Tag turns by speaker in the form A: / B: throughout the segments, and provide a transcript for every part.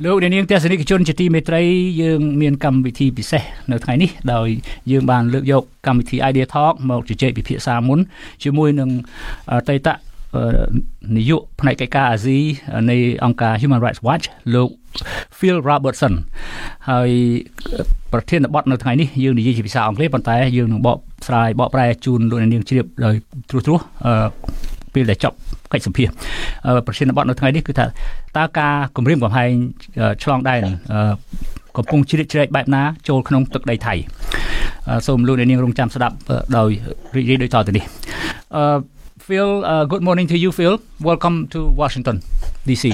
A: លោកអ្នកនាងទស្សនិកជនជាទីមេត្រីយើងមានកម្មវិធីពិសេសនៅថ្ងៃនេះដោយយើងបានលើកយកកម្មវិធី Idea Talk មកជជែកពិភាក្សាមុនជាមួយនឹងអតីតនាយកផ្នែកកិច្ចការអាស៊ីនៃអង្គការ Human Rights Watch លោក Phil Robertson ហើយប្រធានបទនៅថ្ងៃនេះយើងនិយាយជាភាសាអង់គ្លេសប៉ុន្តែយើងនឹងបកប្រែជូនលោកអ្នកនាងជ្រាបដោយត្រួសពេលដែលចប់កិច្ចសម្ភាសប្រធានបទនៅថ្ងៃនេះគឺថាតើការគម្រាមកំហែងឆ្លងដែនកំពុងជ្រៀតជ្រែកបែបណាចូលក្នុងទឹកដីថៃសូមលោកអ្នកនាងរងចាំស្ដាប់ដោយរីករាយដូចតទៅនេះ Phil, good morning to you, Phil. Welcome to Washington, D.C.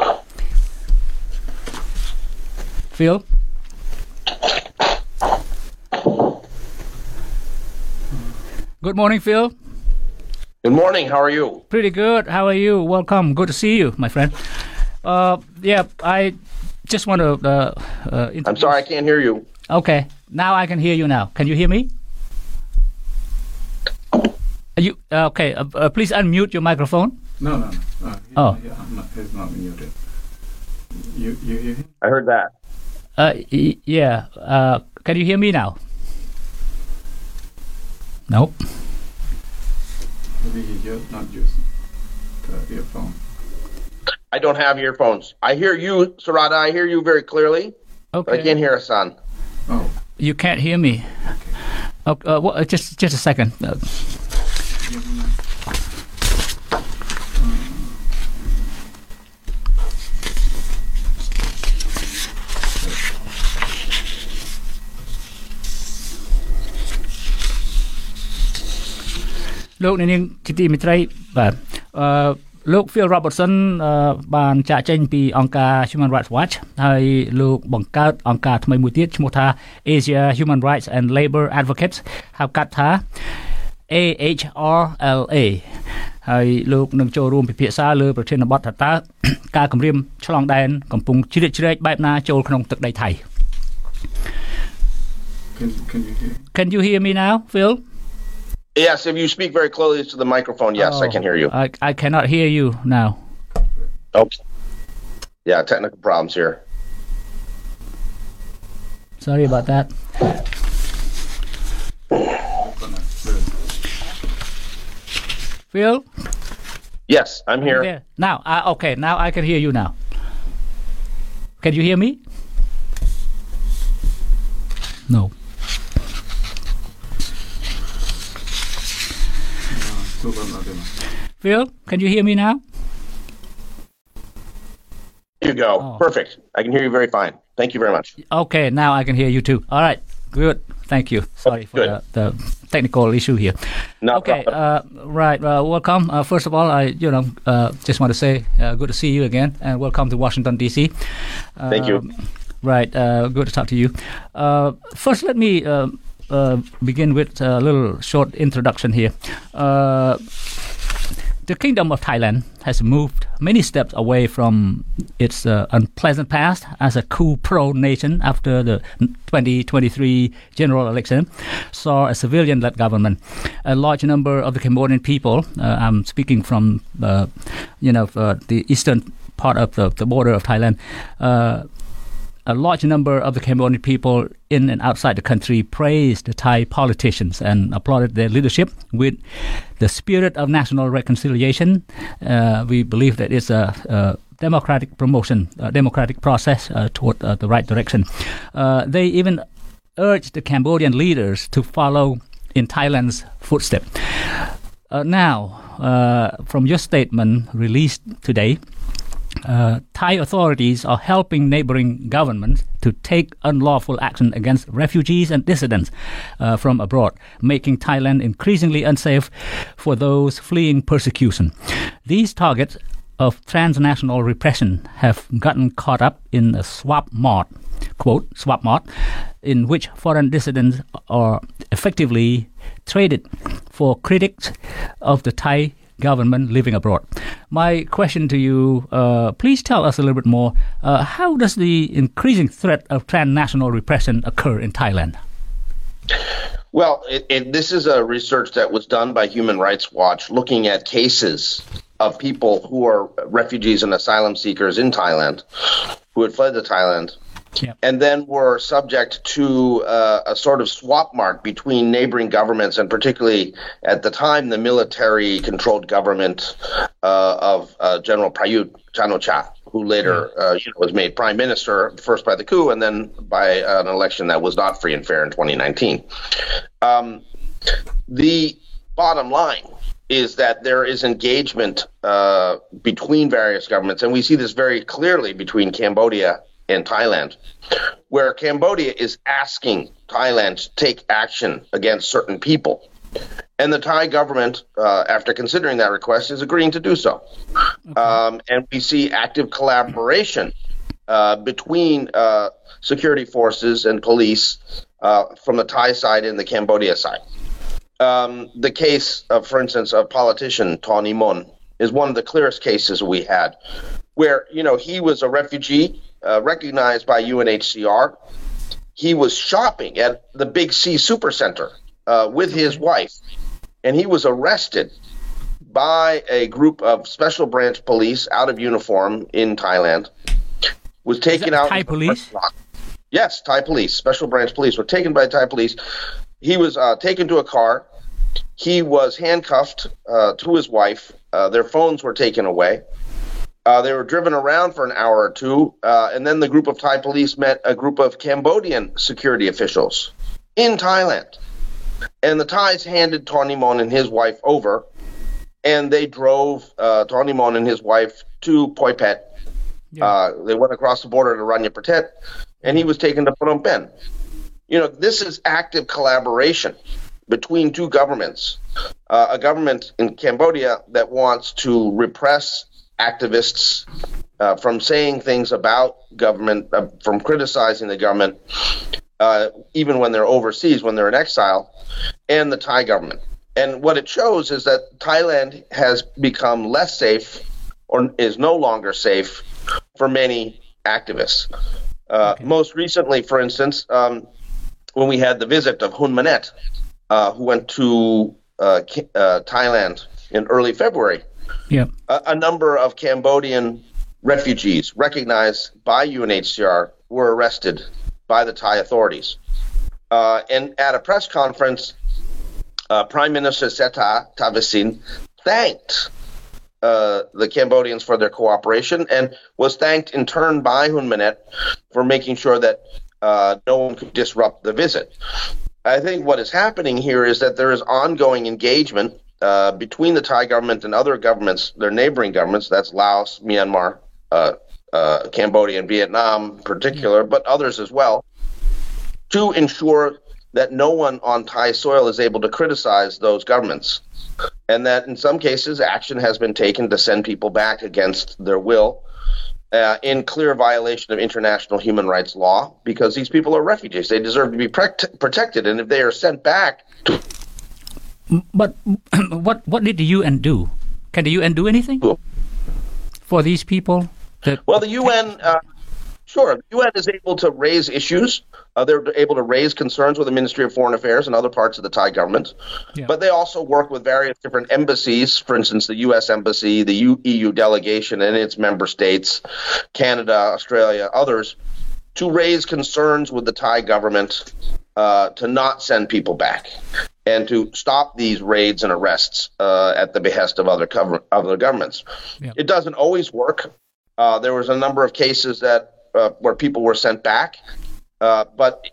A: Phil? Good morning, Phil.
B: Good morning. How are you?
A: Pretty good. How are you? Welcome. Good to see you, my friend. I just want to...
B: I'm sorry, I can't hear you.
A: Okay. Now I can hear you now. Can you hear me? You okay? Please unmute your microphone.
C: No. He's not muted. You hear him?
B: I heard that.
A: Yeah. Can you hear me now? Nope.
C: Maybe you're not using the earphone.
B: I don't have earphones. I hear you, Sarada. I hear you very clearly.
A: Okay.
B: But I can't hear Hassan.
C: Oh.
A: You can't hear me. Okay. Just a second. Lúc này nhưng chỉ tìm thấy và lúc Phil Robertson បានចាក់ចេញពីអង្គការ Human Rights Watch ហើយលោកបង្កើតអង្គការថ្មីមួយទៀតឈ្មោះថា Asia Human Rights and Labor Advocates ហៅកាត់ថា AHRLA ហើយលោកនឹងចូលរួមពិភាក្សាលើប្រធានបទថាតើការគម្រាមឆ្លងដែនកំពុងជ្រៀតជ្រែកបែបណាចូលក្នុងទឹកដីថៃ Can you hear me now, Phil?
B: Yes, if you speak very closely to the microphone, yes, I can hear you.
A: I cannot hear you now.
B: Okay. Yeah, technical problems here.
A: Sorry about that. Phil?
B: Yes, I'm here.
A: Okay. Now, okay, now I can hear you now. Can you hear me? No. Phil, can you hear me now?
B: Here you go. Oh. Perfect. I can hear you very fine. Thank you very much.
A: Okay, now I can hear you too. All right, good. Thank you. Sorry for the technical issue here.
B: No
A: okay, right. Welcome. First of all, I just want to say good to see you again, and welcome to Washington D.C.
B: Thank you.
A: Right. Good to talk to you. First, let me begin with a little short introduction here. The Kingdom of Thailand has moved many steps away from its unpleasant past as a coup pro nation after the 2023 general election saw a civilian-led government. A large number of the Cambodian people, I'm speaking from the eastern part of the border of Thailand, a large number of the Cambodian people in and outside the country praised the Thai politicians and applauded their leadership with the spirit of national reconciliation. We believe that it's a democratic promotion, a democratic process toward the right direction. They even urged the Cambodian leaders to follow in Thailand's footsteps. Now, from your statement released today, Thai authorities are helping neighboring governments to take unlawful action against refugees and dissidents from abroad, making Thailand increasingly unsafe for those fleeing persecution. These targets of transnational repression have gotten caught up in a swap mart, quote, swap mart, in which foreign dissidents are effectively traded for critics of the Thai government living abroad. My question to you, please tell us a little bit more. How does the increasing threat of transnational repression occur in Thailand?
B: Well, this is a research that was done by Human Rights Watch looking at cases of people who are refugees and asylum seekers in Thailand who had fled to Thailand, and then were subject to a sort of swap mark between neighboring governments, and particularly at the time the military-controlled government of General Prayut Chan-o-cha, who later was made prime minister, first by the coup and then by an election that was not free and fair in 2019. The bottom line is that there is engagement between various governments, and we see this very clearly between Cambodia and Thailand, where Cambodia is asking Thailand to take action against certain people. And the Thai government, after considering that request, is agreeing to do so. Okay. And we see active collaboration between security forces and police from the Thai side and the Cambodia side. The case, for instance, of politician Tony Mon is one of the clearest cases we had, where he was a refugee recognized by UNHCR. He was shopping at the Big C Supercenter with his wife, and he was arrested by a group of special branch police out of uniform in Thailand. Was taken out.
A: Thai police?
B: Yes, Thai police, special branch police were taken by Thai police. He was taken to a car. He was handcuffed to his wife. Their phones were taken away. They were driven around for an hour or two, and then the group of Thai police met a group of Cambodian security officials in Thailand. And the Thais handed Tony Mon and his wife over, and they drove Tony Mon and his wife to Phoi Phet. Yeah. They went across the border to Rania Pratet, and he was taken to Phnom Penh. This is active collaboration between two governments. A government in Cambodia that wants to repress activists from saying things about government, from criticizing the government, even when they're overseas, when they're in exile, and the Thai government. And what it shows is that Thailand has become less safe, or is no longer safe, for many activists. Okay. Most recently, for instance, when we had the visit of Hun Manet, who went to Thailand in early February, a number of Cambodian refugees recognized by UNHCR were arrested by the Thai authorities. And at a press conference, Prime Minister Seta Thavisin thanked the Cambodians for their cooperation, and was thanked in turn by Hun Manet for making sure that no one could disrupt the visit. I think what is happening here is that there is ongoing engagement between the Thai government and other governments, their neighboring governments, that's Laos, Myanmar, Cambodia, and Vietnam in particular, but others as well, to ensure that no one on Thai soil is able to criticize those governments. And that in some cases, action has been taken to send people back against their will in clear violation of international human rights law, because these people are refugees. They deserve to be protected. And if they are sent back to...
A: But what did the UN do? Can the UN do anything for these people?
B: Well, the UN... Sure. The UN is able to raise issues. They're able to raise concerns with the Ministry of Foreign Affairs and other parts of the Thai government. Yeah. But they also work with various different embassies, for instance, the U.S. Embassy, the EU delegation and its member states, Canada, Australia, others, to raise concerns with the Thai government to not send people back and to stop these raids and arrests at the behest of other governments. Yeah. It doesn't always work. There was a number of cases that where people were sent back, but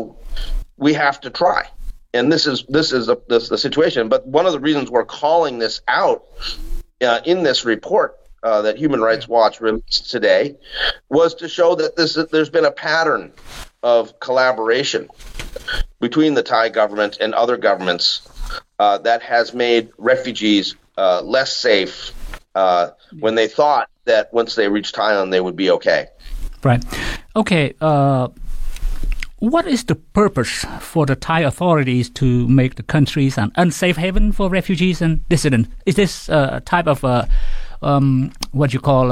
B: we have to try, and this is the situation. But one of the reasons we're calling this out in this report that Human Rights Watch released today was to show that there's been a pattern of collaboration between the Thai government and other governments that has made refugees less safe when they thought that once they reached Thailand they would be okay.
A: Right. Okay. What is the purpose for the Thai authorities to make the countries an unsafe haven for refugees and dissidents? Is this a type of what you call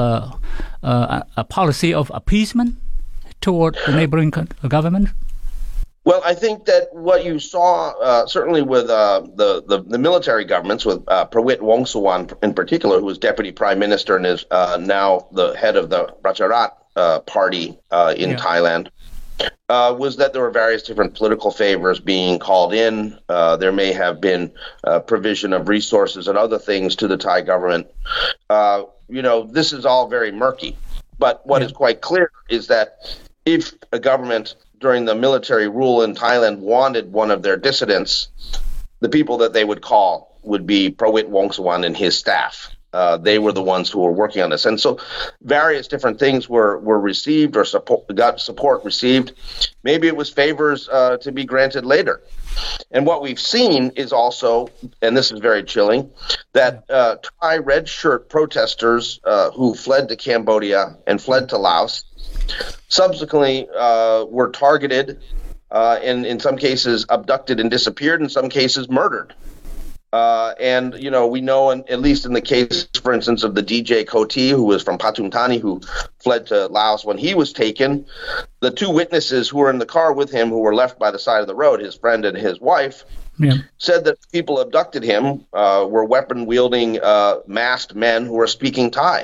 A: a policy of appeasement toward the neighboring government?
B: Well, I think that what you saw, certainly with the military governments, with Prawit Wongsuwan in particular, who was deputy prime minister and is now the head of the Pracharat party in Thailand was that there were various different political favors being called in. There may have been provision of resources and other things to the Thai government. This is all very murky. But what is quite clear is that if a government during the military rule in Thailand wanted one of their dissidents, the people that they would call would be Prawit Wongsuwan and his staff. They were the ones who were working on this. And so various different things were received or got support received. Maybe it was favors to be granted later. And what we've seen is also, and this is very chilling, that Thai red shirt protesters who fled to Cambodia and fled to Laos subsequently were targeted and in some cases abducted and disappeared, in some cases murdered. And we know, at least in the case, for instance, of the DJ Koti, who was from Pathum Thani, who fled to Laos when he was taken, the two witnesses who were in the car with him, who were left by the side of the road, his friend and his wife, said that people abducted him were weapon-wielding masked men who were speaking Thai.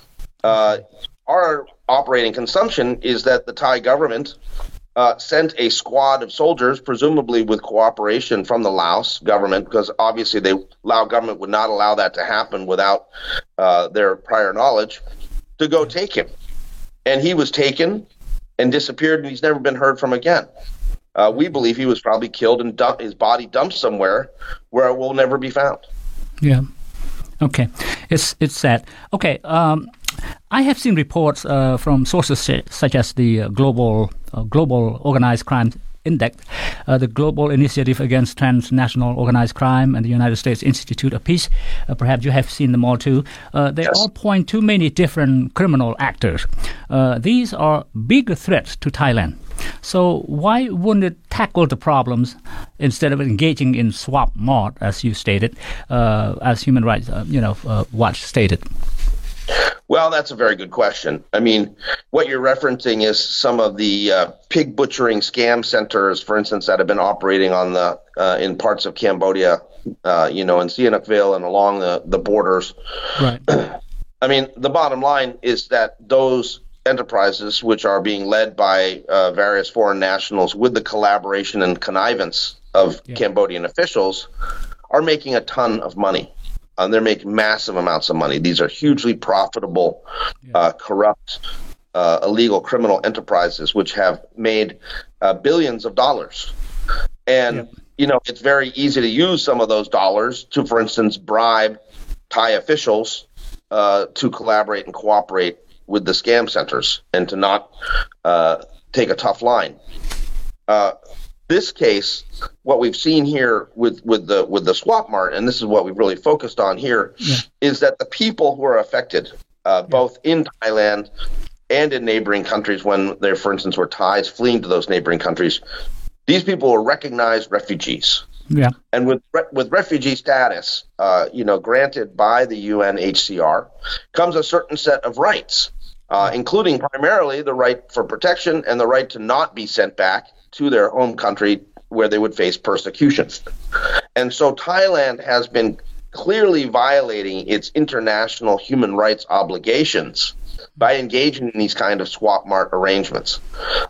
B: Our operating consumption is that the Thai government sent a squad of soldiers, presumably with cooperation from the Laos government, because obviously the Lao government would not allow that to happen without their prior knowledge, to go take him. And he was taken and disappeared, and he's never been heard from again. We believe he was probably killed and his body dumped somewhere where it will never be found.
A: Yeah. Okay. It's sad. Okay. I have seen reports from sources such as the Global Organized Crime Index, the Global Initiative Against Transnational Organized Crime, and the United States Institute of Peace. Perhaps you have seen them all too. They all point to many different criminal actors. These are big threats to Thailand. So why wouldn't it tackle the problems instead of engaging in swap mart, as you stated, as Human Rights Watch stated?
B: Well, that's a very good question. I mean, what you're referencing is some of the pig butchering scam centers, for instance, that have been operating on in parts of Cambodia, in Sihanoukville and along the borders. Right. I mean, the bottom line is that those enterprises, which are being led by various foreign nationals with the collaboration and connivance of Cambodian officials, are making a ton of money. They're making massive amounts of money. These are hugely profitable, corrupt, illegal criminal enterprises which have made billions of dollars. And, it's very easy to use some of those dollars to, for instance, bribe Thai officials to collaborate and cooperate with the scam centers and to not take a tough line. This case, what we've seen here with the swap mart, and this is what we've really focused on here, is that the people who are affected, both in Thailand and in neighboring countries, when there, for instance, were Thais fleeing to those neighboring countries, these people were recognized refugees. Yeah. And with refugee status, granted by the UNHCR, comes a certain set of rights, including primarily the right for protection and the right to not be sent back to their home country where they would face persecution. And so Thailand has been clearly violating its international human rights obligations by engaging in these kind of swap mart arrangements.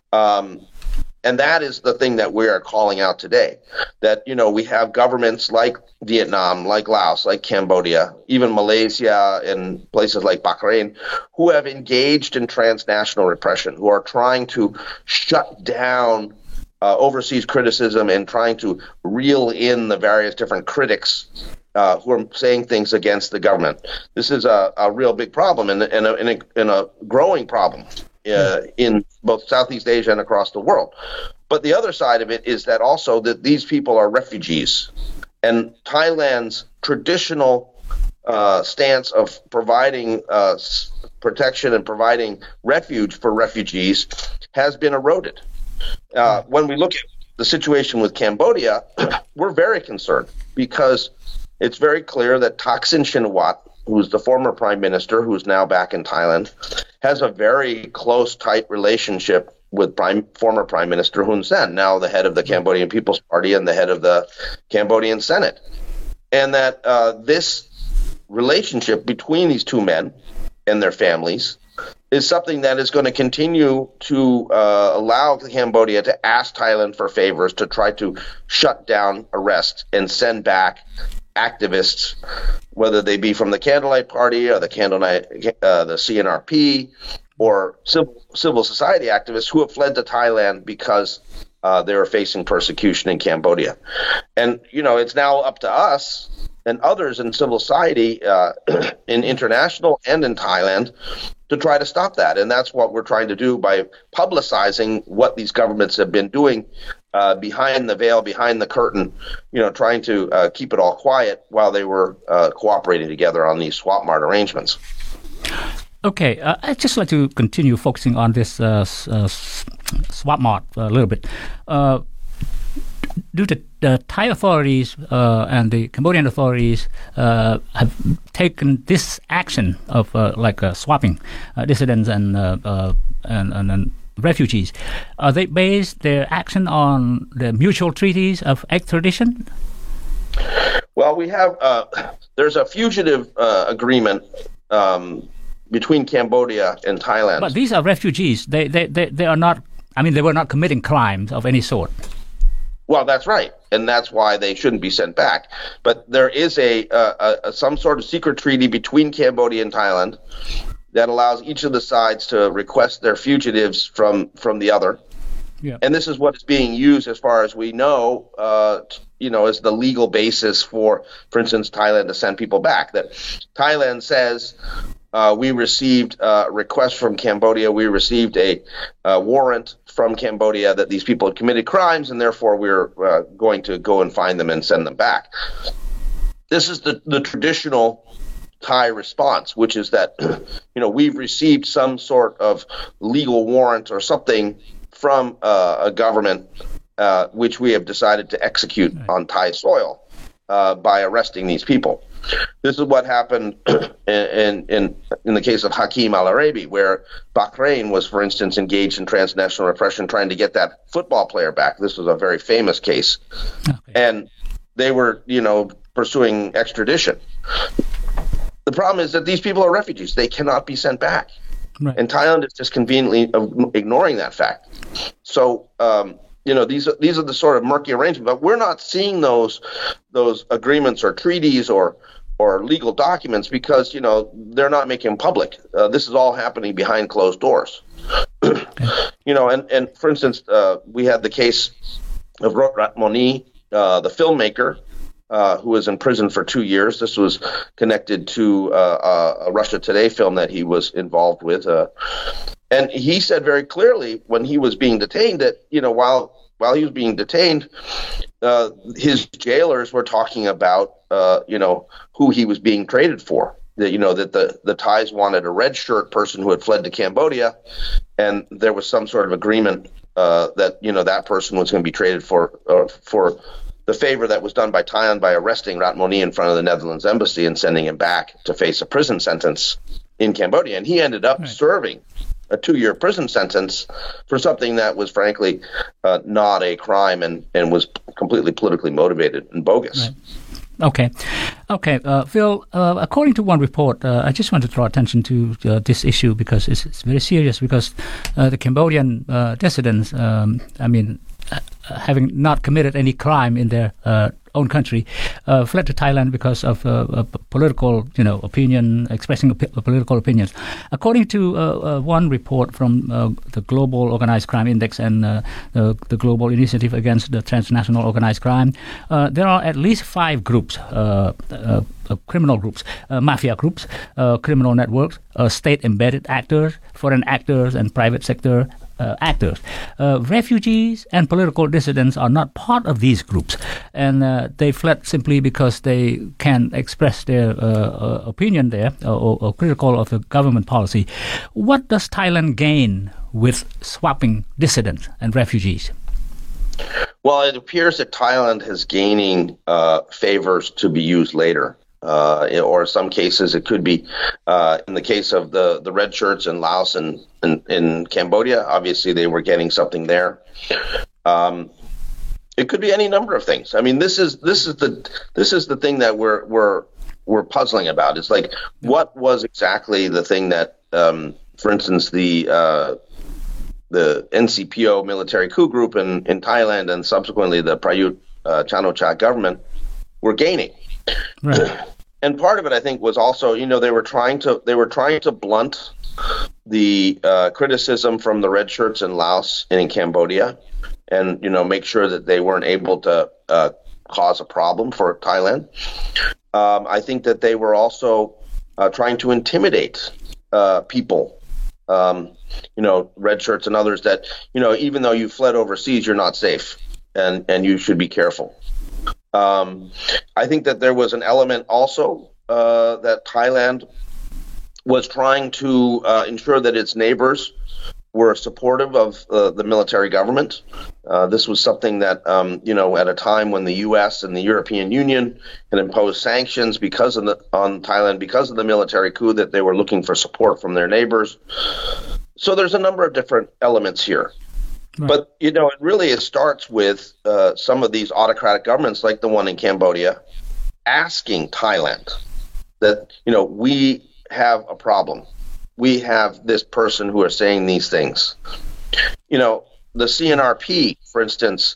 B: And that is the thing that we are calling out today, that, we have governments like Vietnam, like Laos, like Cambodia, even Malaysia and places like Bahrain, who have engaged in transnational repression, who are trying to shut down overseas criticism and trying to reel in the various different critics who are saying things against the government. This is a real big problem and a growing problem in both Southeast Asia and across the world. But the other side of it is that also that these people are refugees, and Thailand's traditional stance of providing protection and providing refuge for refugees has been eroded. When we look at the situation with Cambodia, we're very concerned because it's very clear that Thaksin Shinawatra, who's the former prime minister, who's now back in Thailand, has a very close, tight relationship with former Prime Minister Hun Sen, now the head of the Cambodian People's Party and the head of the Cambodian Senate. And that this relationship between these two men and their families is something that is going to continue to allow Cambodia to ask Thailand for favors to try to shut down, arrest, and send back activists, whether they be from the Candlelight Party or the CNRP, or civil society activists who have fled to Thailand because they were facing persecution in Cambodia. And, it's now up to us and others in civil society, in international and in Thailand, to try to stop that. And that's what we're trying to do by publicizing what these governments have been doing behind the veil, behind the curtain, trying to keep it all quiet while they were cooperating together on these swap mart arrangements.
A: Okay, I'd just like to continue focusing on this swap mart a little bit. Do the Thai authorities and the Cambodian authorities have taken this action of swapping dissidents and refugees? Are they based their action on the mutual treaties of extradition?
B: Well, we have there's a fugitive agreement between Cambodia and Thailand.
A: But these are refugees. They are not. I mean, they were not committing crimes of any sort.
B: Well, that's right, and that's why they shouldn't be sent back. But there is some sort of secret treaty between Cambodia and Thailand that allows each of the sides to request their fugitives from the other. Yeah. And this is what is being used, as far as we know, as the legal basis for instance, Thailand to send people back. That Thailand says, we received a request from Cambodia. We received a warrant from Cambodia that these people had committed crimes, and therefore we're going to go and find them and send them back. This is the traditional Thai response, which is that, we've received some sort of legal warrant or something from a government which we have decided to execute on Thai soil by arresting these people. This is what happened in the case of Hakeem Al-Arabi, where Bahrain was, for instance, engaged in transnational repression trying to get that football player back. This was a very famous case. Okay. And they were, pursuing extradition. The problem is that these people are refugees. They cannot be sent back. Right. And Thailand is just conveniently ignoring that fact. So, these are the sort of murky arrangements, but we're not seeing those agreements or treaties or legal documents because, they're not making public. This is all happening behind closed doors. And for instance, we had the case of Rot Ratmoni, the filmmaker, who was in prison for 2 years. This was connected to a Russia Today film that he was involved with. And he said very clearly when he was being detained that, while he was being detained, his jailers were talking about, who he was being traded for. That the Thais wanted a red shirt person who had fled to Cambodia, and there was some sort of agreement that, that person was going to be traded for the favor that was done by Thailand by arresting Ratmoni in front of the Netherlands embassy and sending him back to face a prison sentence in Cambodia. And he ended up serving a 2-year prison sentence for something that was frankly not a crime and was completely politically motivated and bogus.
A: Right. Okay. Phil, according to one report, I just want to draw attention to this issue because it's very serious because the Cambodian dissidents, having not committed any crime in their own country, fled to Thailand because of political, opinion, expressing political opinions. According to one report from the Global Organized Crime Index and the Global Initiative Against the Transnational Organized Crime, there are at least 5 groups, criminal groups, mafia groups, criminal networks, state-embedded actors, foreign actors, and private sector actors. Refugees and political dissidents are not part of these groups, and they fled simply because they can express their opinion there or critical of the government policy. What does Thailand gain with swapping dissidents and refugees?
B: Well, it appears that Thailand is gaining favors to be used later. Or in some cases, it could be in the case of the red shirts in Laos and in Cambodia. Obviously, they were getting something there. It could be any number of things. I mean, this is the thing that we're puzzling about. It's like, what was exactly the thing that for instance, the NCPO military coup group in Thailand and subsequently the Prayut Chan-o-cha government were gaining.
A: Right.
B: And part of it, I think, was also, they were trying to blunt the criticism from the red shirts in Laos and in Cambodia, and make sure that they weren't able to cause a problem for Thailand. I think that they were also trying to intimidate people. Red shirts and others that, even though you fled overseas, you're not safe and you should be careful. I think that there was an element also that Thailand was trying to ensure that its neighbors were supportive of the military government. This was something that, at a time when the U.S. and the European Union had imposed sanctions on Thailand because of the military coup, that they were looking for support from their neighbors. So there's a number of different elements here. Right. But, it starts with some of these autocratic governments like the one in Cambodia asking Thailand that, we have a problem. We have this person who are saying these things. The CNRP, for instance,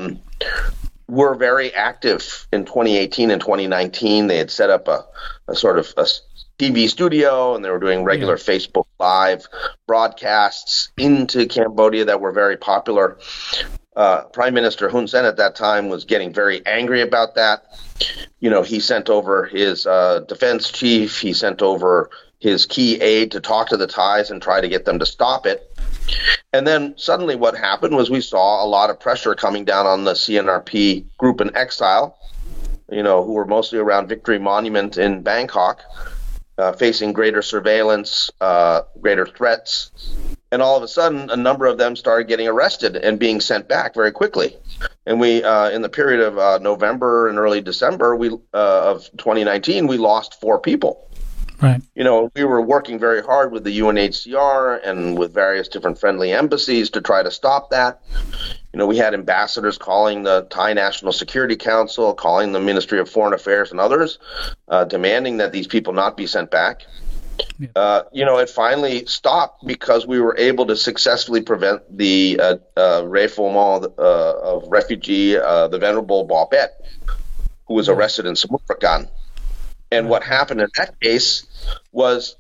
B: were very active in 2018 and 2019. They had set up a sort of a TV studio, and they were doing regular Facebook Live broadcasts into Cambodia that were very popular. Prime Minister Hun Sen at that time was getting very angry about that. He sent over his defense chief. He sent over his key aide to talk to the Thais and try to get them to stop it. And then suddenly what happened was we saw a lot of pressure coming down on the CNRP group in exile, who were mostly around Victory Monument in Bangkok, facing greater surveillance, greater threats. And all of a sudden, a number of them started getting arrested and being sent back very quickly. And we, in the period of November and early December of 2019, we lost 4 people.
A: Right.
B: We were working very hard with the UNHCR and with various different friendly embassies to try to stop that. We had ambassadors calling the Thai National Security Council, calling the Ministry of Foreign Affairs and others, demanding that these people not be sent back. Yeah. It finally stopped because we were able to successfully prevent the refoulement of refugee, the Venerable Bobet, who was arrested in Samut Prakan. And what happened in that case was,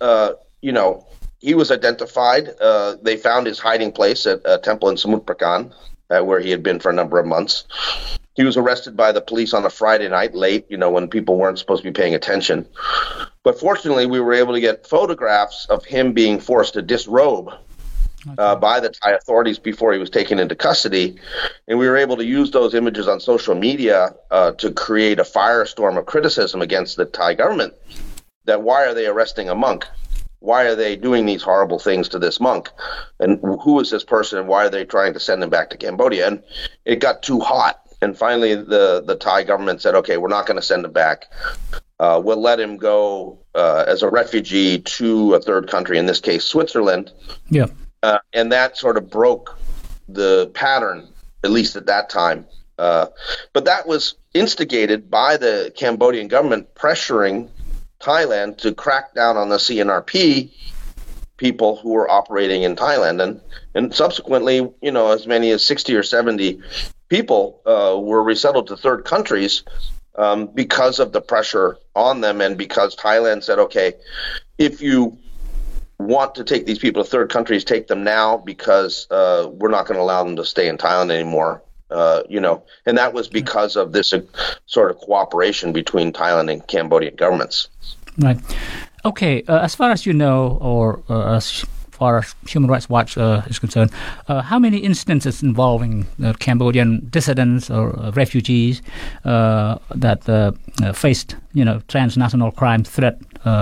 B: he was identified. They found his hiding place at a temple in Samut Prakan, where he had been for a number of months. He was arrested by the police on a Friday night late, when people weren't supposed to be paying attention. But fortunately, we were able to get photographs of him being forced to disrobe by the Thai authorities before he was taken into custody. And we were able to use those images on social media to create a firestorm of criticism against the Thai government. That why are they arresting a monk? Why are they doing these horrible things to this monk? And who is this person? And why are they trying to send him back to Cambodia? And it got too hot. And finally, the Thai government said, okay, we're not going to send him back. We'll let him go as a refugee to a third country, in this case, Switzerland.
A: Yeah.
B: And that sort of broke the pattern, at least at that time. But that was instigated by the Cambodian government pressuring Thailand to crack down on the CNRP people who were operating in Thailand. And subsequently, as many as 60 or 70 people were resettled to third countries because of the pressure on them, and because Thailand said, okay, if you want to take these people to third countries, take them now, because we're not going to allow them to stay in Thailand anymore. And that was because of this sort of cooperation between Thailand and Cambodian governments.
A: Right. Okay. As far as you know, or as far as Human Rights Watch is concerned, how many instances involving Cambodian dissidents or refugees that faced, transnational crime threat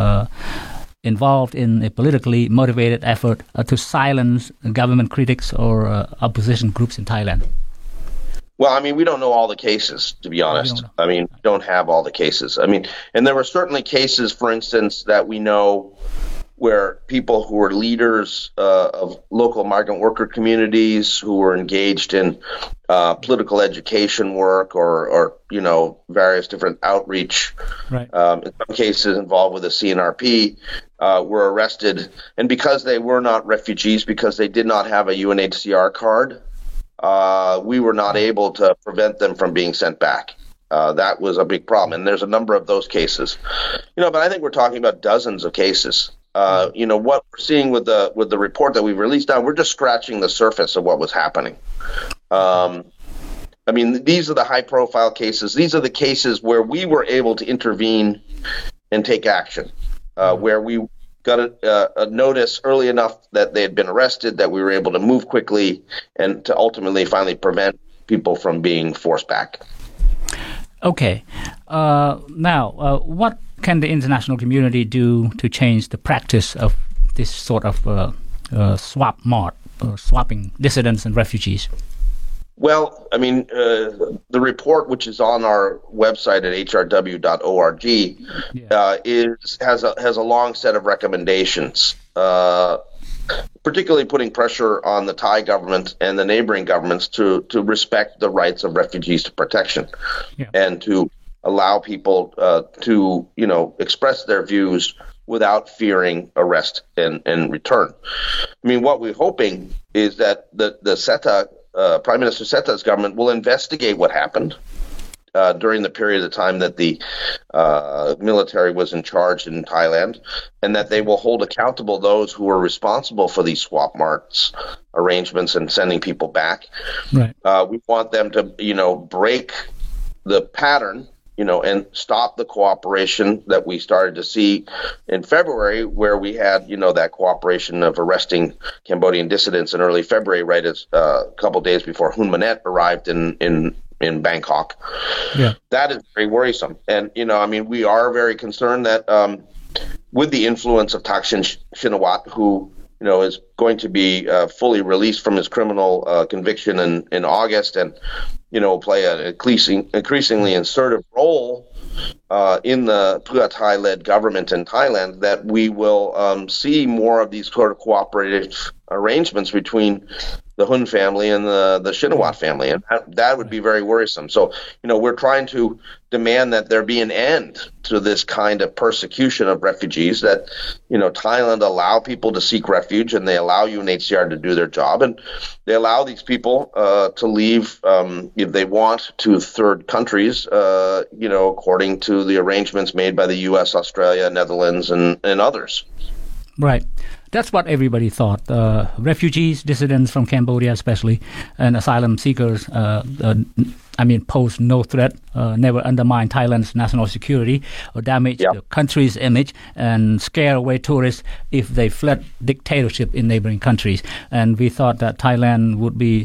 A: involved in a politically motivated effort to silence government critics or opposition groups in Thailand?
B: Well, we don't know all the cases, to be honest. We don't have all the cases. And there were certainly cases, for instance, that we know where people who were leaders of local migrant worker communities, who were engaged in political education work or various different outreach,
A: Right.
B: In some cases involved with the CNRP, were arrested. And because they were not refugees, because they did not have a UNHCR card, we were not able to prevent them from being sent back. That was a big problem, and there's a number of those cases. But I think we're talking about dozens of cases. What we're seeing with the report that we've released now, we're just scratching the surface of what was happening. These are the high-profile cases. These are the cases where we were able to intervene and take action, where we got a notice early enough that they had been arrested, that we were able to move quickly and to ultimately finally prevent people from being forced back.
A: Okay. Now, what can the international community do to change the practice of this sort of swap mart, swapping dissidents and refugees?
B: Well, the report, which is on our website at hrw.org, has a long set of recommendations, particularly putting pressure on the Thai government and the neighboring governments to respect the rights of refugees to protection, and to allow people to express their views without fearing arrest and return. What we're hoping is that the Seta, Prime Minister Seta's government will investigate what happened during the period of time that the military was in charge in Thailand, and that they will hold accountable those who were responsible for these swap marts arrangements and sending people back.
A: Right.
B: We want them to, break the pattern, and stop the cooperation that we started to see in February, where we had, that cooperation of arresting Cambodian dissidents in early February, right as a couple days before Hun Manet arrived in Bangkok. Yeah. That is very worrisome. And, we are very concerned that with the influence of Thaksin Shinawatra, who, is going to be fully released from his criminal conviction in August, and will play an increasingly assertive role in the Pheu Thai-led government in Thailand, that we will see more of these sort of cooperative arrangements between the Hun family and the Shinawatra family, and that would be very worrisome. So, we're trying to demand that there be an end to this kind of persecution of refugees, that, Thailand allow people to seek refuge, and they allow UNHCR to do their job, and they allow these people to leave if they want to third countries, according to the arrangements made by the U.S., Australia, Netherlands, and others.
A: Right. That's what everybody thought. Refugees, dissidents from Cambodia especially, and asylum seekers, pose no threat, never undermine Thailand's national security or damage the country's image, and scare away tourists if they fled dictatorship in neighboring countries. And we thought that Thailand would be,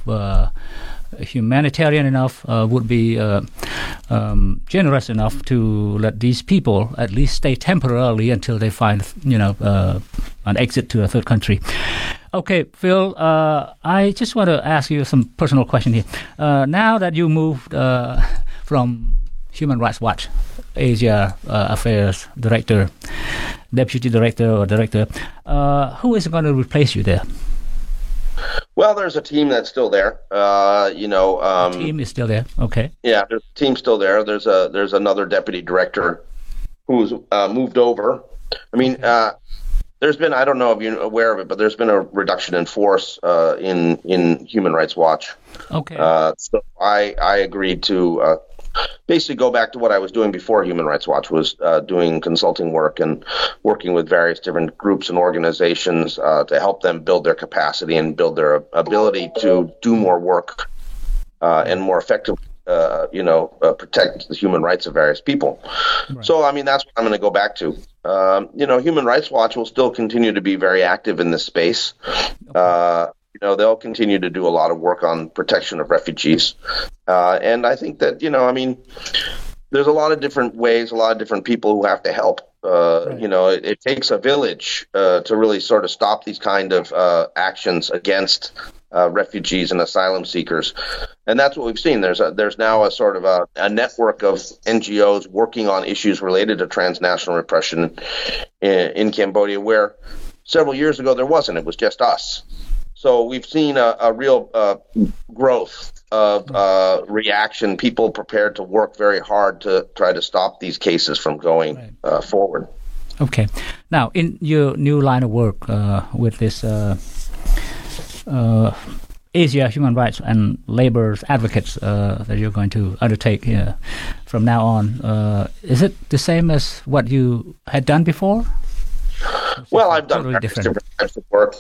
A: humanitarian enough, would be generous enough to let these people at least stay temporarily until they find, an exit to a third country. Okay, Phil, I just want to ask you some personal question here. Now that you moved from Human Rights Watch, Asia Affairs Director, Deputy Director or Director, who is going to replace you there?
B: Well, there's a team that's still there. The
A: team is still there. Okay.
B: Yeah, there's a team still there. There's another deputy director who's moved over. There's been, I don't know if you're aware of it, but there's been a reduction in force in Human Rights Watch.
A: Okay.
B: So I agreed to basically go back to what I was doing before Human Rights Watch, was doing consulting work and working with various different groups and organizations to help them build their capacity and build their ability to do more work and more effectively, protect the human rights of various people. Right. So, that's what I'm going to go back to. Human Rights Watch will still continue to be very active in this space. Okay. They'll continue to do a lot of work on protection of refugees. And I think that, there's a lot of different ways, a lot of different people who have to help. Right. It takes a village to really sort of stop these kind of actions against refugees and asylum seekers. And that's what we've seen. There's now a sort of a network of NGOs working on issues related to transnational repression in Cambodia, where several years ago there wasn't. It was just us. So we've seen a real growth of reaction, people prepared to work very hard to try to stop these cases from going forward.
A: Okay. Now, in your new line of work with this Asia Human Rights and Labor Advocates that you're going to undertake from now on, is it the same as what you had done before?
B: Well, I've done different types of work.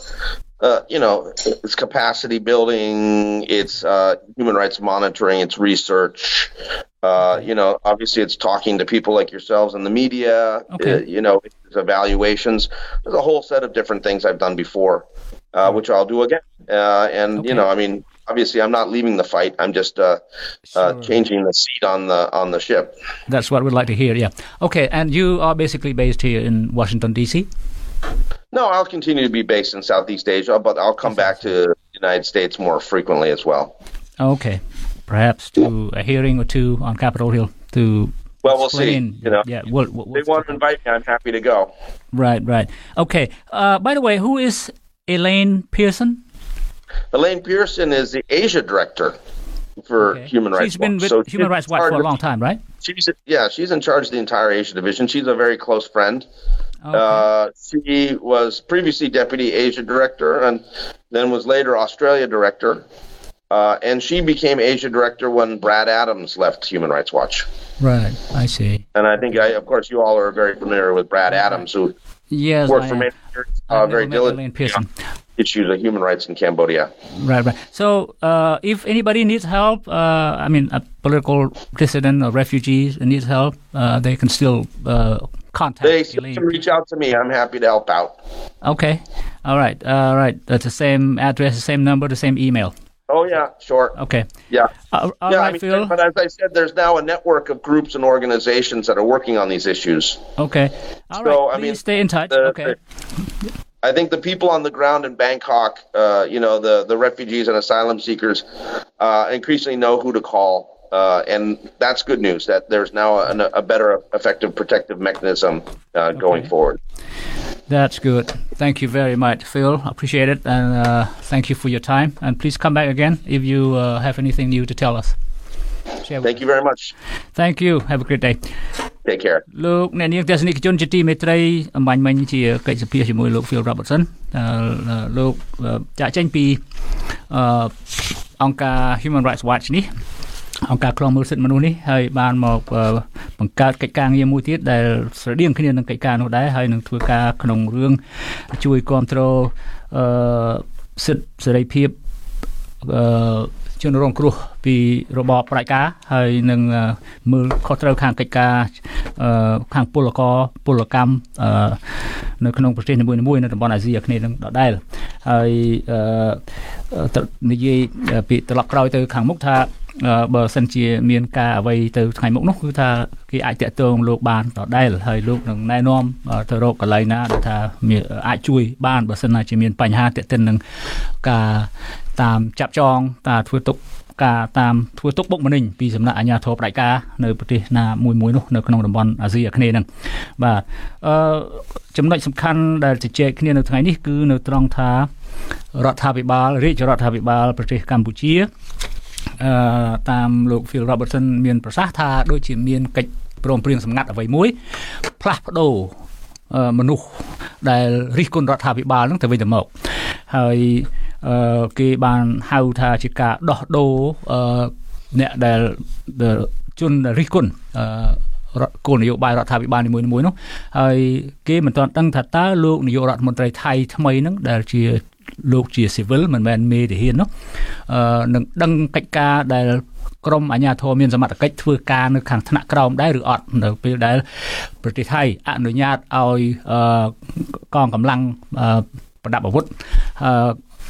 B: It's capacity building, it's human rights monitoring, it's research. Obviously it's talking to people like yourselves in the media, it's evaluations. There's a whole set of different things I've done before, which I'll do again. Obviously I'm not leaving the fight. I'm just changing the seat on the ship.
A: That's what we'd like to hear, yeah. Okay, and you are basically based here in Washington, D.C.?
B: No, I'll continue to be based in Southeast Asia, but I'll come back to the United States more frequently as well.
A: Okay. Perhaps to a hearing or two on Capitol Hill to
B: we'll see.
A: Yeah,
B: they want to invite me, I'm happy to go.
A: Right. Okay. By the way, who is Elaine Pearson?
B: Elaine Pearson is the Asia director for Human Rights Watch.
A: She's been with Human Rights Watch for a long time, right?
B: She's in charge of the entire Asia division. She's a very close friend.
A: Okay.
B: She was previously Deputy Asia Director and then was later Australia Director. And she became Asia Director when Brad Adams left Human Rights Watch.
A: Right, I see.
B: And I think, of course, you all are very familiar with Brad Adams, who worked for many years, very diligently on issues of human rights in Cambodia.
A: Right. So if anybody needs help, a political dissident or refugees needs help, they can still contact
B: Elaine. Can reach out to me. I'm happy to help out.
A: Okay. All right. That's the same address, the same number, the same email.
B: Oh, yeah, sure.
A: Okay.
B: Yeah.
A: All right, Phil.
B: But as I said, there's now a network of groups and organizations that are working on these issues.
A: Okay. All right. Please stay in touch. Okay.
B: I think the people on the ground in Bangkok, the refugees and asylum seekers, increasingly know who to call. And that's good news, that there's now a better, effective protective mechanism going forward.
A: That's good. Thank you very much, Phil. Appreciate it. And thank you for your time. And please come back again if you have anything new to tell us.
B: Thank you very much.
A: Thank you. Have a great day.
B: Take care.
A: លោកអ្នកនាងទស្សនិកជនជាទីមេត្រីអំបញ្ញមិញជាកិច្ចសភាជាមួយលោក Phil Robertson លោកចាក់ចេញពីអង្គការ Human Rights Watch នេះអង្គការឃ្លាំមើលសិទ្ធិមនុស្សនេះហើយបានមកបង្កើតកិច្ចការងារមួយទៀតដែលស្រដៀងគ្នានឹងកិច្ចការនោះដែរហើយនឹងធ្វើការក្នុងរឿងជួយគ្រប់គ្រងសិទ្ធិសេរីភាពជនរងគ្រោះពីរបបផ្ដាច់ការហើយនឹងមើលខុសត្រូវខាងកិច្ចការខាងពលកម្មនៅក្នុងប្រទេសនីមួយៗនៅតំបន់អាស៊ីអាគ្នេយ៍នឹងដដែលហើយនិយាយពីត្រឡប់ក្រោយទៅខាងមុខថាបើសិនជាមានការអ្វីទៅថ្ងៃមុខនោះគឺថាគេអាចតាក់ទងលោកបានដដែលហើយលោកនឹងណែនាំទៅរកកន្លែងណាដែលថាអាចជួយបានបើសិនណាជាមានបញ្ហាតាក់ទិននឹងការតាមចាប់ចងការធ្វើទុកបុកម្នេញពីសំណាក់អាជ្ញាធរផ្ដាច់ការនៅប្រទេសណាមួយនោះនៅក្នុងតំបន់អាស៊ីអាគ្នេយ៍ហ្នឹងបាទចំណុចសំខាន់ដែលជជែកគ្នានៅថ្ងៃនេះគឺនៅត្រង់ថារដ្ឋាភិបាលរាជរដ្ឋាភិបាលប្រទេសកម្ពុជាតាមលោក Phil Robertson មានប្រសាសន៍ថាដូចជាមានកិច្ចព្រមព្រៀងសម្ងាត់អ្វីមួយផ្លាស់ប្ដូរមនុស្សដែលរិះគន់រដ្ឋាភិបាលហ្នឹងទៅវិញទៅមកហើយគេបានហៅថាជាការដោះដូរអ្នកដែលជនរិះគន់គោលនយោបាយរដ្ឋាភិបាលនីមួយៗនោះហើយគេមិនទាន់ដឹងថាតើលោកនាយករដ្ឋមន្ត្រីថៃថ្មីហ្នឹងដែលជាលោកជា civil មិនមែនមេទាហាននោះនឹងដឹងកិច្ចការដែលក្រមអាជ្ញាធរមានសមត្ថកិច្ចធ្វើការនៅខាងថ្នាក់ក្រោមដែរឬអត់នៅពេលដែលប្រទេសថៃអនុញ្ញាតឲ្យកងកម្លាំងប្រដាប់អាវុធ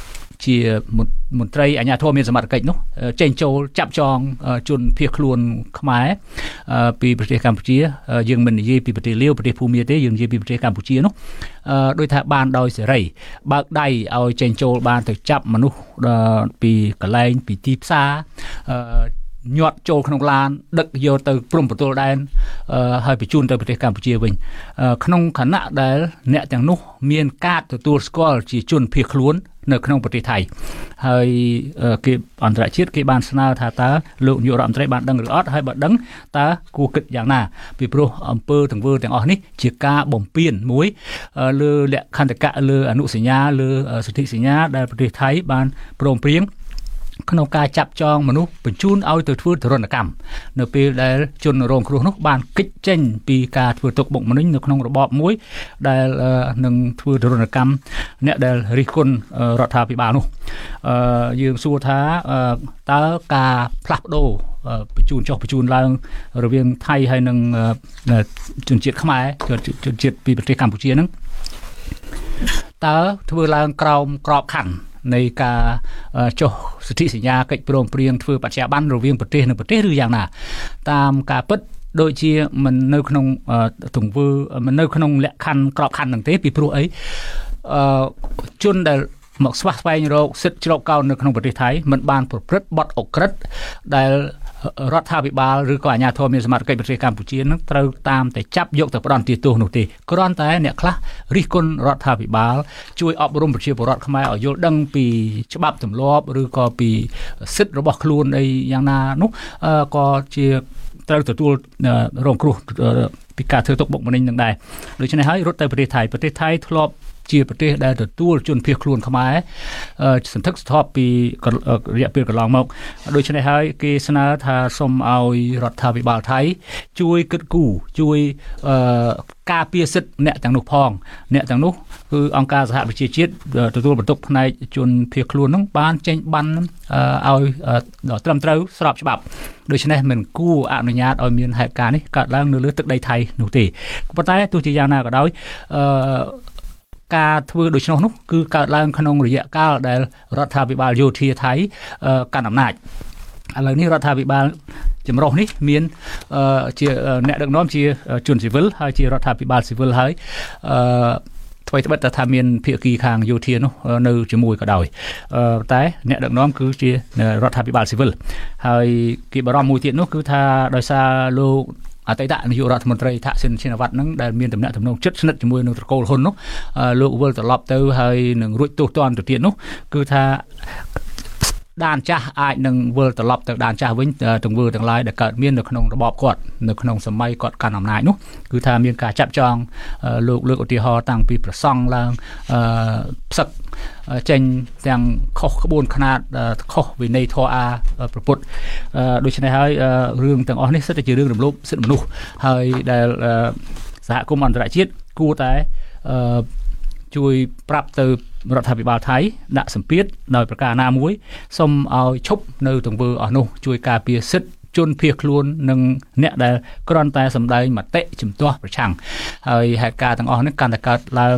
A: ជាមន្ត្រីអាជ្ញាធរមានសមត្ថកិច្ចនោះចេញចូលចាប់ចងជនភៀសខ្លួនខ្មែរពីប្រទេសកម្ពុជាយើងមិននិយាយពីប្រទេសលាវប្រទេសភូមាទេយើងនិយាយពីប្រទេសកម្ពុជានោះដោយថាបានដោយសេរីបើកដៃឲ្យចេញចូលបានទៅចាប់មនុស្សពីកន្លែងពីទីផ្សារញាត់ចូលក្នុងឡានដឹកយកទៅព្រំប្រទល់ដែនហើយបញ្ជូនទៅប្រទេសកម្ពុជាវិញក្នុងខណៈដែលអ្នកទាំងនោះមានការទទួលស្គាល់ជាជនភៀសខ្លួននៅក្នុងប្រទេសថៃហើយគេអន្តរជាតិគេបានស្នើថាតើលោកនាយករដ្ឋមន្ត្រីបានដឹងឬអត់ហើយបើដឹងតើគួរគិតយ៉ាងណាពីព្រោះអំពើទាំងវើទាំងអស់នេះជាការបំពានមួយលើលក្ខន្តិកៈលើអនុសញ្ញាលើសន្ធិសញ្ញាដែលប្រទេសថៃបានព្រមព្រៀងក្នុងការចាប់ចងមនុស្សបញ្ជូនឲ្យទៅធ្វើទរណកម្មនៅពេលដែលជនរងគ្រោះនោះបានគេចចេញពីការធ្វើទុកបុកម្នេញនៅក្នុងរបបមួយដែលនឹងធ្វើទរណកម្មអ្នកដែលរិះគន់រដ្ឋាភិបាលនោះយើងសួរថាតើការផ្លាស់ប្ដូរបញ្ជូនចុះបញ្ជូនឡើងរវាងថៃហើយនិងជនជាតិខ្មែរជនជាតិពីប្រទេសកម្ពុជាហ្នឹងតើធ្វើឡើងក្រោមក្របខ័ណ្ឌនៃការចុះសន្ធិសញ្ញាកិច្ចព្រមព្រៀងធ្វើបច្ចាប័នរវាងប្រទេសនិងប្រទេសឬយ៉ាងណាតាមការពិតដូចជាមិននៅក្នុងទង្វើមិននៅក្នុងលក្ខខណ្ឌក្របខ័ណ្ឌហ្នឹងទេពីព្រោះអីជនដែលមកស្វះស្វែងរកសិទ្ធិជ្រកកោននៅក្នុងប្រទេសថៃមិនបានប្រព្រឹត្តបទអក្រិតដែលរដ្ឋាភិបាលឬក៏អាជ្ញាធរមានសមត្ថកិច្ចប្រទេសកម្ពុជានឹងត្រូវតាមតែចាប់យកទៅផ្ដន្ទាទោសនោះទេគ្រាន់តែអ្នកខ្លះរិះគន់រដ្ឋាភិបាលជួយអប់រំប្រជាពលរដ្ឋខ្មែរឲ្យយល់ដឹងពីច្បាប់ទម្លាប់ឬក៏ពីសិទ្ធិរបស់ខ្លួនអីយ៉ាងណានោះក៏ជាត្រូវទទួលរងគ្រោះពីការធ្វើទុកបុកម្នេញនឹងដែរដូច្នេះហើយរត់ទៅប្រទេសថៃធ្លាប់ជាប្រទេសដែលទទួលជនភៀសខ្លួនខ្មែរសន្ធឹកសន្ធាប់ពីរយៈពេលកន្លងមកដូច្នេះហើយគេស្នើថាសូមឲ្យរដ្ឋាភិបាលថៃជួយគិតគូរជួយការពារសិទ្ធិអ្នកទាំងនោះផងអ្នកទាំងនោះគឺអង្គការសហប្រជាជាតិទទួលបន្ទុកផ្នែកជនភៀសខ្លួននោះបានចេញបានឲ្យត្រឹមត្រូវស្របច្បាប់ដូច្នេះមិនគួរអនុញ្ញាតឲ្យមានហេតុការណ៍នេះកើតឡើងនៅលើទឹកដីថៃនោះទេប៉ុន្តែទោះជាយ៉ាងណាក៏ដោយការធ្វើដូច្នោះគឺកើតឡើងក្នុងរយៈកាលដែលរដ្ឋាភិបាលយោធាថៃកាន់អំណាចឥឡូវនេះរដ្ឋាភិបាលចម្រុះនេះមានជាអ្នកដឹកនាំជាជនស៊ីវិលហើយជារដ្ឋាភិបាលស៊ីវិលហើយថ្មីត្បិតថាមានភាគីខាងយោធានោះនៅជាមួយក៏ដោយតែអ្នកដឹកនាំគឺជារដ្ឋាភិបាលស៊ីវិលហើយគេបារម្ភមួយទៀតនោះគឺថាដោយសារលោកអតីតនាយករដ្ឋមន្ត្រីថាក់សិនឈិនវត្តនឹងដែលមានតំណែងទំនងជិតស្និទ្ធជាមួយនឹងត្រកូលហ៊ុននោះលោកវិលត្រឡប់ទៅហើយនឹងរួចទោសទណ្ឌទៅទៀតនោះគឺថាដានចាស់អាចនឹងវិលត្រឡប់ទៅដានចាស់វិញទង្វើទាំងឡាយដែលកើតមាននៅក្នុងរបបគាត់នៅក្នុងសម័យគាត់កាន់អំណាចនោះគឺថាមានការចាប់ចងលោកលើកឧទាហរណ៍តាំងពីប្រសង់ឡើងផ្សឹកចេញទាំងខុសក្បួនខ្នាតខុសវិន័យធម៌ប្រពុតដូច្នេះហើយរឿងទាំងអស់នេះសិតតែជារឿងរំលោភសិទ្ធិមនុស្សហើយដែលសហគមន៍អន្តរជាតិគួរតែជួយប្រាប់ទៅរដ្ឋាភិបាលថៃដាក់សម្ពាធដោយប្រការណាមួយសូមឲ្យឈប់នៅទង្វើអស់នោះជួយការពារសិទ្ធិជនភៀសខ្លួននិងអ្នកដែលគ្រាន់តែសម្ដែងមតិជំទាស់ប្រឆាំងហើយហេតុការណ៍ទាំងអស់នេះកាន់តែកើតឡើង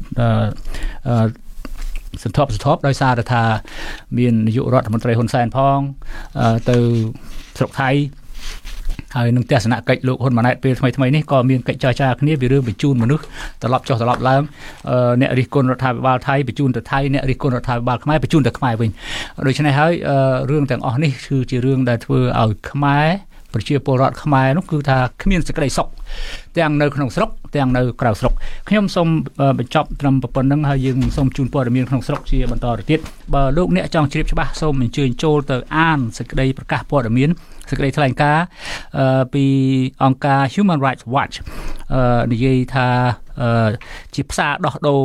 A: សន្ធប់ដោយសារថាមាននាយករដ្ឋមន្ត្រីហ៊ុនសែនផងទៅស្រុកថៃហើយនឹងទស្សនកិច្ចលោកហ៊ុនម៉ាណែតពេលថ្មីនេះក៏មានកិច្ចចរចាគ្នាពីរឿងបញ្ជូនមនុស្សត្រឡប់ចុះត្រឡប់ឡើងអ្នករិះគន់រដ្ឋាភិបាលថៃបញ្ជូនទៅថៃអ្នករិះគន់រដ្ឋាភិបាលខ្មែរបញ្ជូនទៅខ្មែរវិញដូច្នេះហើយរឿងទាំងអស់នេះគឺជារឿងដែលធ្វើឲ្យខ្មែរប្រជាពលរដ្ឋខ្មែរនោះគឺថាគ្មានសេចក្តីសុខទាំងនៅក្នុងស្រុកទាំងនៅក្រៅស្រុកខ្ញុំសូមបញ្ចប់ត្រឹមប៉ុណ្្នឹងហើយយើងសូមជូនព័ត៌មានក្នុងស្រុកជាបន្តទៅទៀតបើលោកអ្នកចង់ជ្រាបច្បាស់សូមអញ្ជើញចូលទៅអានសេចក្តីប្រកាសព័ត៌មានសេចក្តីថ្លែងការណ៍ពីអង្គការ Human Rights Watch និយាយថាជាផ្សារដោះដូរ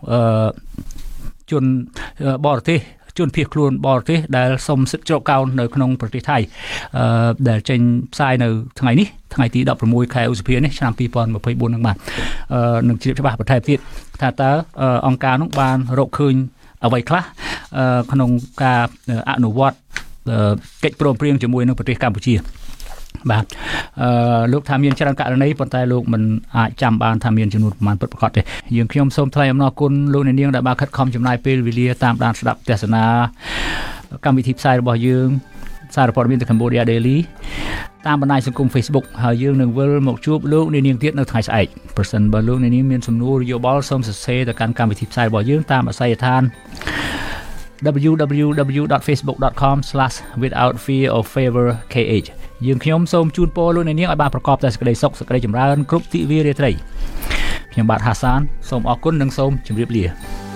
A: ជនបរទេសជនភៀសខ្លួនបរទេសដែលសុំសិទ្ធិជ្រកកោននៅក្នុងប្រទេសថៃដែលចេញផ្សាយនៅថ្ងៃនេះថ្ងៃទី16ខែឧសភានេះឆ្នាំ2024នឹងបាទនឹងជ្រាបច្បាស់បន្ថែមទៀតថាតើអង្គការនោះបានរកឃើញអ្វីខ្លះក្នុងការអនុវត្តកិច្ចព្រមព្រៀងជាមួយនឹងប្រទេសកម្ពុជាបាទលោកថាមានច្រើនករណីប៉ុន្តែលោកមិនអាចចាំបានថាមានចំនួនប្រមាណពិតប្រាកដទេយើងខ្ញុំសូមថ្លែងអំណរគុណលោកអ្នកនាងដែលបានខិតខំចំណាយពេលវេលាតាមដានស្ដាប់ទស្សនាកម្មវិធីផ្សាយរបស់យើងសារព័ត៌មានThe Cambodia Daily តាមបណ្ដាញសង្គម Facebook ហើយយើងនឹងវិលមកជួបលោកអ្នកនាងទៀតនៅថ្ងៃស្អែកប្រសិនបើលោកអ្នកនាងមានសំណួរយោបល់សូមសរសេរទៅកាន់កម្មវិធីផ្សាយរបស់យើងតាមអាស័យដ្ឋានwww.facebook.com/withoutfearorfavorkh យើងខ្ញុំសូមជូនពរលោកអ្នកនាងឲ្យបានប្រកបតែសេចក្តីសុខសេចក្តីចម្រើនគ្រប់ទិវារាត្រីខ្ញុំបាទហាសានសូមអរគុណនិងសូមជម្រាបលា